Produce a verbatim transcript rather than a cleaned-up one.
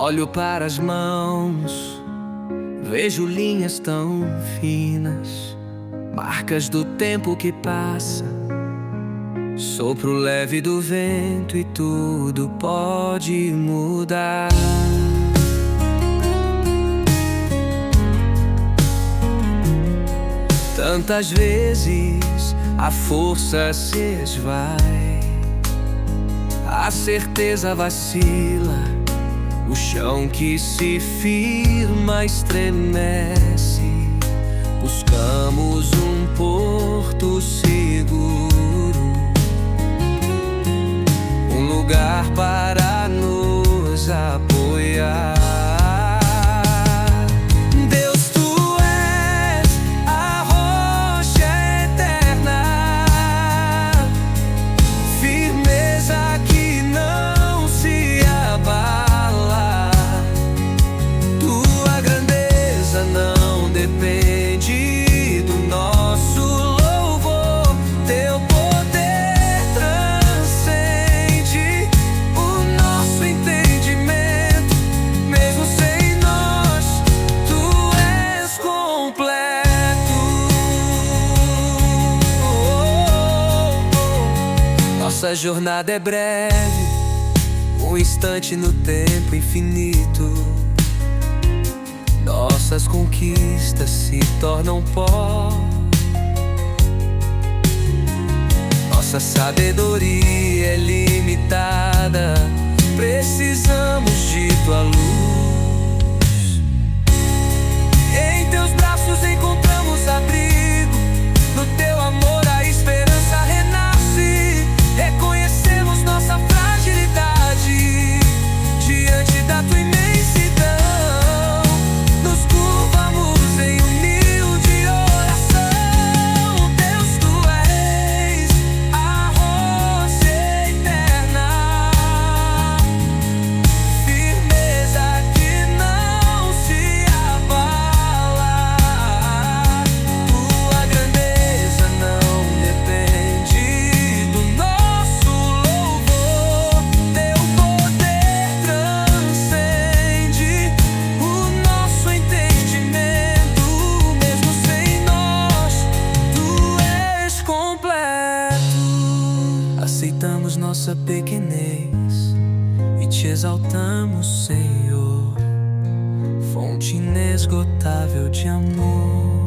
Olho para as mãos, vejo linhas tão finas, marcas do tempo que passa, sopro leve do vento e tudo pode mudar. Tantas vezes a força se esvai, a certeza vacila, o chão que se firma estremece. Buscamos um porto seguro, um lugar para nos apoiar. Depende do nosso louvor, teu poder transcende o nosso entendimento. Mesmo sem nós, tu és completo. Nossa jornada é breve, um instante no tempo infinito. Nossas conquistas se tornam pó, nossa sabedoria é limitada. Precisamos de tua luz. Em teus braços encontramos abrigo, no teu amor a esperança renasce. Reconhecemos nossa fragilidade diante da tua imensidão. Aceitamos nossa pequenez e te exaltamos, Senhor, fonte inesgotável de amor.